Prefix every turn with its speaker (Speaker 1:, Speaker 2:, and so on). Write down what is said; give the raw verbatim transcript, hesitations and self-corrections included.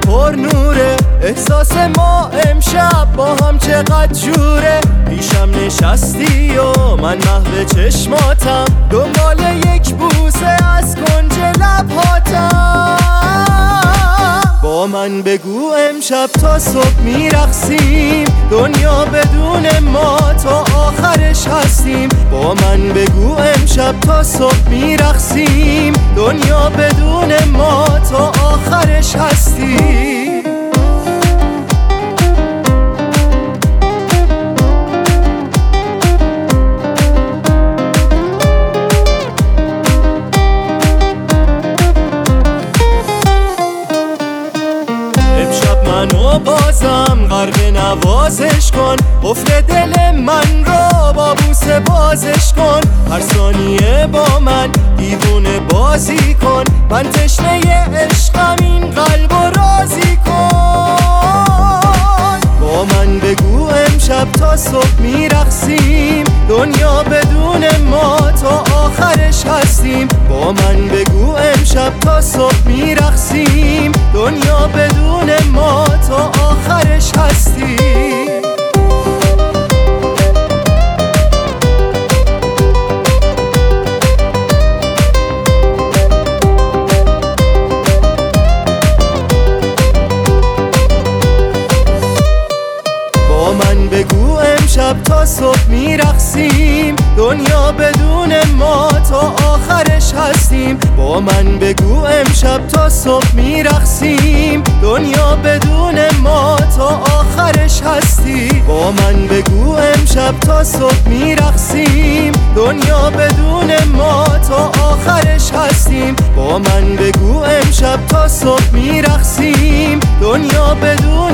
Speaker 1: پر نوره، احساس ما امشب با هم چقدر جوره. پیشم نشستی و من محو چشماتم، دنبال یک بوسه از کنج لبهاتم. با من بگو امشب تا صبح میرقصیم، دنیا بدون ما تا آخرش هستیم. با من بگو امشب تا صبح میرقصیم، دنیا بدون ما تا آخرش هستیم. منو بازم غرق نوازش کن، قفل دل من رو با بوسه بازش کن. هر ثانیه با من دیوونه بازی کن، من تشنه عشقم این قلب رو راضی کن. با من بگو امشب تا صبح میرقصیم، دنیا بدون ما تا آخرش هستیم. با من بگو امشب تا صبح میرقصیم، دنیا بدون ما تا آخرش هستیم. با من بگو امشب تا صبح میرقصیم، دنیا بدون ما تا آخرش هستیم. با من بگو امشب تا صبح میرقصیم، دنیا بدون ما تا آخرش هستیم. با من بگو امشب تا صبح میرقصیم، دنیا بدون ما تا آخرش هستیم. با من بگو امشب تا صبح میرقصیم، دنیا بدون